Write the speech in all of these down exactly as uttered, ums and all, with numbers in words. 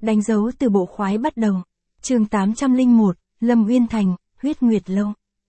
Đánh dấu từ bộ khoái bắt đầu. Chương tám trăm lẻ một, Lâm Uyên Thành, Huyết Nguyệt Lâu.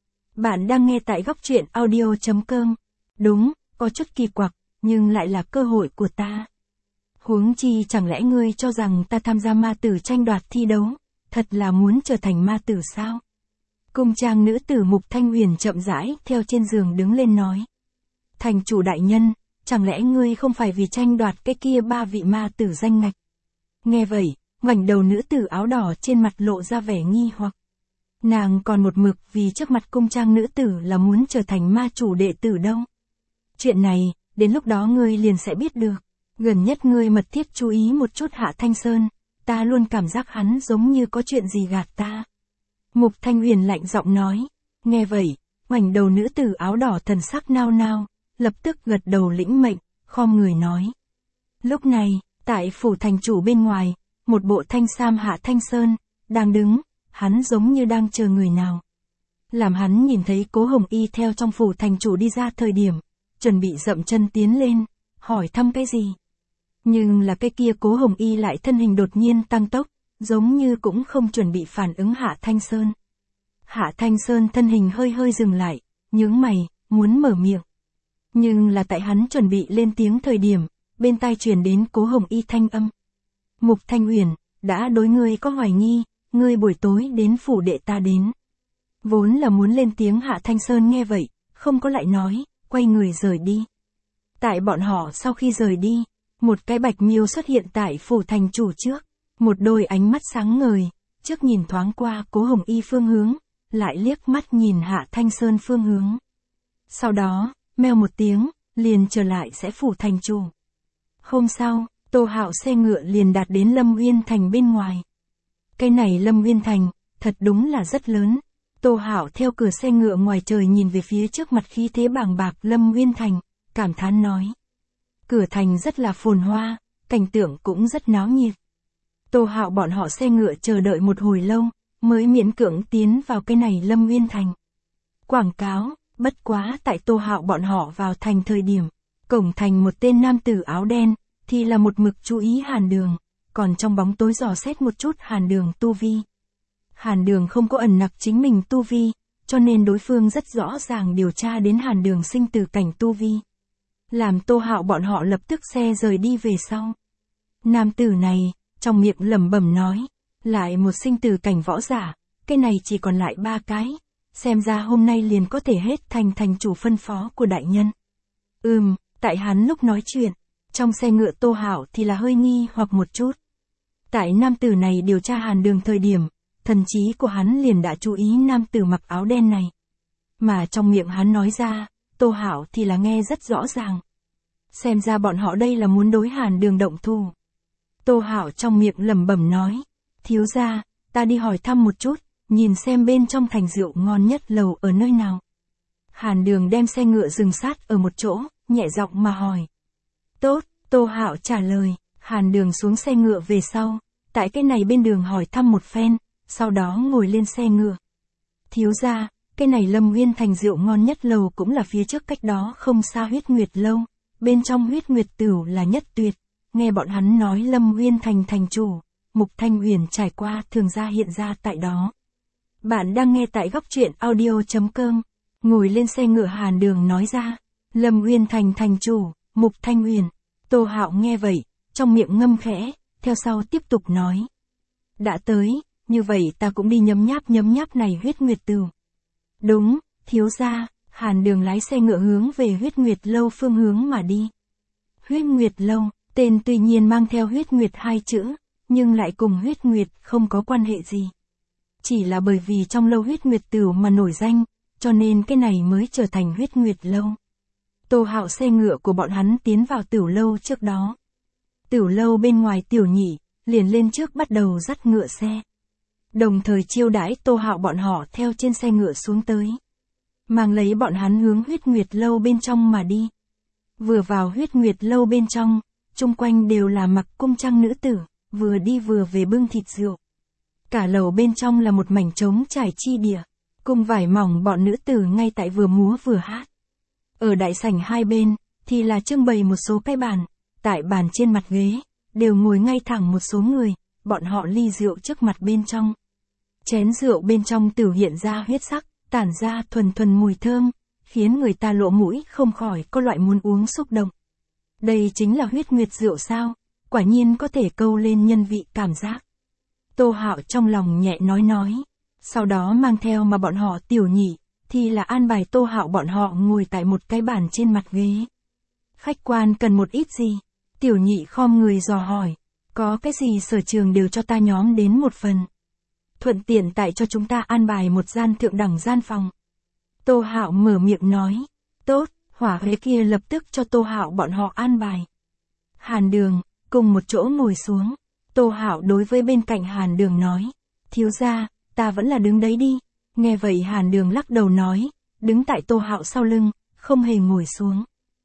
Bạn đang nghe tại góc truyện audio chấm com. Đúng, có chút kỳ quặc, nhưng lại là cơ hội của ta. Huống chi chẳng lẽ ngươi cho rằng ta tham gia ma tử tranh đoạt thi đấu, thật là muốn trở thành ma tử sao? Cung trang nữ tử Mục Thanh Huyền chậm rãi theo trên giường đứng lên nói. Thành chủ đại nhân, chẳng lẽ ngươi không phải vì tranh đoạt cái kia ba vị ma tử danh ngạch? Nghe vậy, ngoảnh đầu nữ tử áo đỏ trên mặt lộ ra vẻ nghi hoặc. Nàng còn một mực vì trước mặt cung trang nữ tử là muốn trở thành ma chủ đệ tử đâu. Chuyện này, đến lúc đó ngươi liền sẽ biết được. Gần nhất ngươi mật thiết chú ý một chút Hạ Thanh Sơn, ta luôn cảm giác hắn giống như có chuyện gì gạt ta. Mục Thanh Huyền lạnh giọng nói. Nghe vậy, ngoảnh đầu nữ tử áo đỏ thần sắc nao nao, lập tức gật đầu lĩnh mệnh, khom người nói. Lúc này, tại phủ thành chủ bên ngoài, một bộ thanh sam Hạ Thanh Sơn, đang đứng, hắn giống như đang chờ người nào. Làm hắn nhìn thấy Cố Hồng Y theo trong phủ thành chủ đi ra thời điểm, chuẩn bị dậm chân tiến lên, hỏi thăm cái gì. Nhưng là cái kia Cố Hồng Y lại thân hình đột nhiên tăng tốc, giống như cũng không chuẩn bị phản ứng Hạ Thanh Sơn. Hạ Thanh Sơn thân hình hơi hơi dừng lại, nhướng mày, muốn mở miệng. Nhưng là tại hắn chuẩn bị lên tiếng thời điểm, bên tai truyền đến Cố Hồng Y thanh âm. Mục Thanh Huyền, đã đối ngươi có hoài nghi, ngươi buổi tối đến phủ đệ ta đến. Vốn là muốn lên tiếng Hạ Thanh Sơn nghe vậy, không có lại nói, quay người rời đi. Tại bọn họ sau khi rời đi, một cái bạch miêu xuất hiện tại phủ thành chủ trước, một đôi ánh mắt sáng ngời, trước nhìn thoáng qua Cố Hồng Y phương hướng, lại liếc mắt nhìn Hạ Thanh Sơn phương hướng. Sau đó, meo một tiếng, liền trở lại sẽ phủ thành chủ. Hôm sau, Tô Hạo xe ngựa liền đạt đến Lâm Uyên Thành bên ngoài. Cái này Lâm Uyên Thành, thật đúng là rất lớn. Tô Hạo theo cửa xe ngựa ngoài trời nhìn về phía trước mặt khí thế bàng bạc Lâm Uyên Thành, cảm thán nói. Cửa thành rất là phồn hoa, cảnh tượng cũng rất náo nhiệt. Tô Hạo bọn họ xe ngựa chờ đợi một hồi lâu, mới miễn cưỡng tiến vào cái này Lâm Uyên Thành. Quảng cáo, bất quá tại Tô Hạo bọn họ vào thành thời điểm, cổng thành một tên nam tử áo đen, thì là một mực chú ý Hàn Đường, còn trong bóng tối dò xét một chút Hàn Đường tu vi. Hàn Đường không có ẩn nặc chính mình tu vi, cho nên đối phương rất rõ ràng điều tra đến Hàn Đường sinh tử cảnh tu vi. Làm Tô Hạo bọn họ lập tức xe rời đi về sau. Nam tử này, trong miệng lẩm bẩm nói, lại một sinh tử cảnh võ giả, cái này chỉ còn lại ba cái, xem ra hôm nay liền có thể hết thành thành chủ phân phó của đại nhân. Ừm, tại hắn lúc nói chuyện, trong xe ngựa Tô Hạo thì là hơi nghi hoặc một chút. Tại nam tử này điều tra Hàn Đường thời điểm, thần trí của hắn liền đã chú ý nam tử mặc áo đen này. Mà trong miệng hắn nói ra, Tô Hạo thì là nghe rất rõ ràng. Xem ra bọn họ đây là muốn đối Hàn Đường động thủ. Tô Hạo trong miệng lẩm bẩm nói, thiếu gia, ta đi hỏi thăm một chút, nhìn xem bên trong thành rượu ngon nhất lầu ở nơi nào. Hàn Đường đem xe ngựa dừng sát ở một chỗ, nhẹ giọng mà hỏi. Tốt, Tô Hạo trả lời, Hàn Đường xuống xe ngựa về sau, tại cái này bên đường hỏi thăm một phen, sau đó ngồi lên xe ngựa. Thiếu gia, cái này Lâm Uyên Thành rượu ngon nhất lầu cũng là phía trước cách đó không xa Huyết Nguyệt Lâu, bên trong Huyết Nguyệt Tửu là nhất tuyệt. Nghe bọn hắn nói Lâm Uyên Thành thành chủ, Mục Thanh Huyền trải qua thường ra hiện ra tại đó. Bạn đang nghe tại góc truyện audio chấm com, ngồi lên xe ngựa Hàn Đường nói ra, Lâm Uyên Thành thành chủ, Mục Thanh Huyền. Tô Hạo nghe vậy, trong miệng ngâm khẽ, theo sau tiếp tục nói. Đã tới, như vậy ta cũng đi nhấm nháp nhấm nháp này Huyết Nguyệt Tửu. Đúng, thiếu gia, Hàn Đường lái xe ngựa hướng về Huyết Nguyệt Lâu phương hướng mà đi. Huyết Nguyệt Lâu, tên tuy nhiên mang theo Huyết Nguyệt hai chữ, nhưng lại cùng Huyết Nguyệt không có quan hệ gì. Chỉ là bởi vì trong lâu Huyết Nguyệt Tửu mà nổi danh, cho nên cái này mới trở thành Huyết Nguyệt Lâu. Tô Hạo xe ngựa của bọn hắn tiến vào Tửu Lâu trước đó. Tửu Lâu bên ngoài Tiểu Nhị, liền lên trước bắt đầu dắt ngựa xe. Đồng thời chiêu đãi Tô Hạo bọn họ theo trên xe ngựa xuống tới. Mang lấy bọn hắn hướng Huyết Nguyệt Lâu bên trong mà đi. Vừa vào Huyết Nguyệt Lâu bên trong, chung quanh đều là mặc cung trang nữ tử, vừa đi vừa về bưng thịt rượu. Cả lầu bên trong là một mảnh trống trải chi địa, cùng vải mỏng bọn nữ tử ngay tại vừa múa vừa hát. Ở đại sảnh hai bên, thì là trưng bày một số cái bàn, tại bàn trên mặt ghế, đều ngồi ngay thẳng một số người, bọn họ ly rượu trước mặt bên trong. Chén rượu bên trong tử hiện ra huyết sắc, tản ra thuần thuần mùi thơm, khiến người ta lỗ mũi không khỏi có loại muốn uống xúc động. Đây chính là huyết nguyệt rượu sao, quả nhiên có thể câu lên nhân vị cảm giác. Tô Hạo trong lòng nhẹ nói nói, sau đó mang theo mà bọn họ tiểu nhị, thì là an bài Tô Hạo bọn họ ngồi tại một cái bàn trên mặt ghế. Khách quan cần một ít gì? Tiểu nhị khom người dò hỏi, có cái gì sở trường đều cho ta nhóm đến một phần. Thuận tiện tại cho chúng ta an bài một gian thượng đẳng gian phòng. Tô Hạo mở miệng nói, tốt, hỏa ghế kia lập tức cho Tô Hạo bọn họ an bài. Hàn Đường, cùng một chỗ ngồi xuống. Tô Hạo đối với bên cạnh Hàn Đường nói, thiếu gia, ta vẫn là đứng đấy đi. Nghe vậy Hàn Đường lắc đầu nói, đứng tại Tô Hạo sau lưng, không hề ngồi xuống.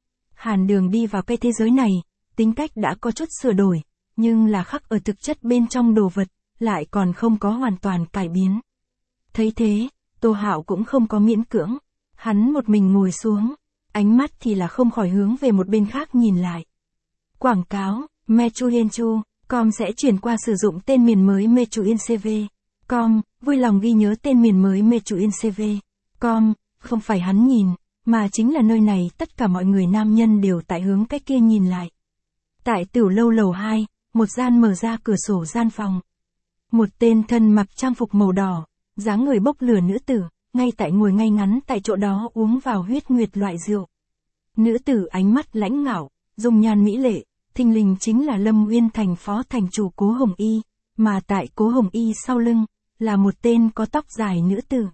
Hàn Đường đi vào cái thế giới này, tính cách đã có chút sửa đổi, nhưng là khắc ở thực chất bên trong đồ vật, lại còn không có hoàn toàn cải biến. Thấy thế, Tô Hạo cũng không có miễn cưỡng, hắn một mình ngồi xuống, ánh mắt thì là không khỏi hướng về một bên khác nhìn lại. Quảng cáo, Mechuyenchu, com sẽ chuyển qua sử dụng tên miền mới Mechuyencv. Com, vui lòng ghi nhớ tên miền mới Mechuyencv. Com, không phải hắn nhìn, mà chính là nơi này tất cả mọi người nam nhân đều tại hướng cái kia nhìn lại. Tại Tiểu lâu lầu hai, một gian mở ra cửa sổ gian phòng. Một tên thân mặc trang phục màu đỏ, dáng người bốc lửa nữ tử, ngay tại ngồi ngay ngắn tại chỗ đó uống vào huyết nguyệt loại rượu. Nữ tử ánh mắt lãnh ngạo, dung nhan mỹ lệ, thình lình chính là Lâm Uyên Thành phó thành chủ Cố Hồng Y, mà tại Cố Hồng Y sau lưng, là một tên có tóc dài nữ tử.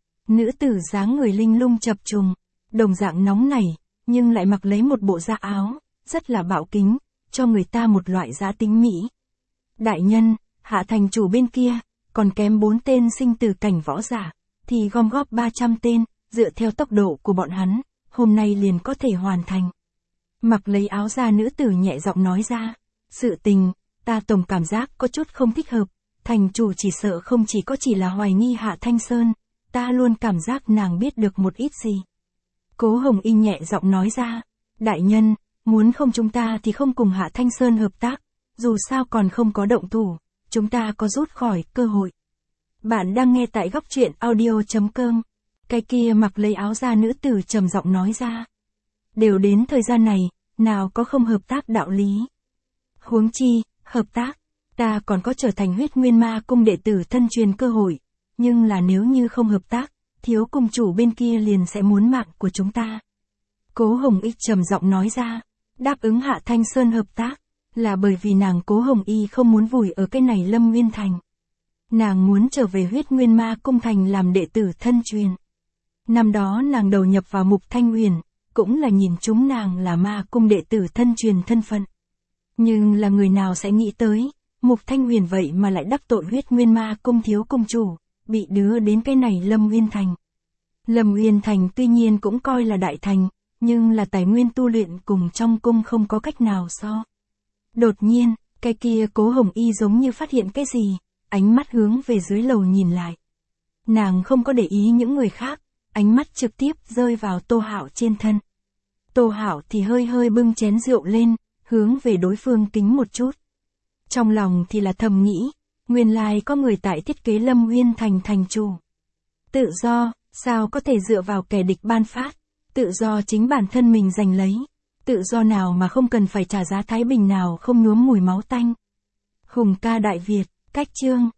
Nữ tử dáng người linh lung chập trùng, đồng dạng nóng nảy, nhưng lại mặc lấy một bộ da áo, rất là bạo kính, cho người ta một loại giá tính mỹ. Đại nhân, hạ thành chủ bên kia, còn kém bốn tên sinh tử cảnh võ giả, thì gom góp ba trăm tên, dựa theo tốc độ của bọn hắn, hôm nay liền có thể hoàn thành. Mặc lấy áo da nữ tử nhẹ giọng nói ra, sự tình, ta tổng cảm giác có chút không thích hợp, thành chủ chỉ sợ không chỉ có chỉ là hoài nghi Hạ Thanh Sơn, ta luôn cảm giác nàng biết được một ít gì. Cố Hồng Y nhẹ giọng nói ra, đại nhân, muốn không chúng ta thì không cùng Hạ Thanh Sơn hợp tác, dù sao còn không có động thủ, chúng ta có rút khỏi cơ hội. Bạn đang nghe tại góc truyện audio chấm com. Cái kia mặc lấy áo da nữ tử trầm giọng nói ra. Đều đến thời gian này, nào có không hợp tác đạo lý. Huống chi, hợp tác, ta còn có trở thành huyết nguyên ma cung đệ tử thân truyền cơ hội, nhưng là nếu như không hợp tác, thiếu cung chủ bên kia liền sẽ muốn mạng của chúng ta. Cố Hồng Y trầm giọng nói ra, đáp ứng Hạ Thanh Sơn hợp tác, là bởi vì nàng Cố Hồng Y không muốn vùi ở cái này Lâm Nguyên Thành. Nàng muốn trở về huyết nguyên ma cung thành làm đệ tử thân truyền. Năm đó nàng đầu nhập vào Mục Thanh Huyền, cũng là nhìn chúng nàng là ma cung đệ tử thân truyền thân phận. Nhưng là người nào sẽ nghĩ tới, Mục Thanh Huyền vậy mà lại đắc tội huyết nguyên ma cung thiếu cung chủ, bị đưa đến cái này Lâm Nguyên Thành. Lâm Nguyên Thành tuy nhiên cũng coi là đại thành, nhưng là tài nguyên tu luyện cùng trong cung không có cách nào so. Đột nhiên, cái kia Cố Hồng Y giống như phát hiện cái gì, ánh mắt hướng về dưới lầu nhìn lại. Nàng không có để ý những người khác, ánh mắt trực tiếp rơi vào Tô Hạo trên thân. Tô Hạo thì hơi hơi bưng chén rượu lên, hướng về đối phương kính một chút. Trong lòng thì là thầm nghĩ, nguyên lai có người tại thiết kế Lâm Nguyên Thành thành chủ. Tự do, sao có thể dựa vào kẻ địch ban phát, tự do chính bản thân mình giành lấy, tự do nào mà không cần phải trả giá thái bình nào không nhuốm mùi máu tanh. Hùng ca Đại Việt, cách chương.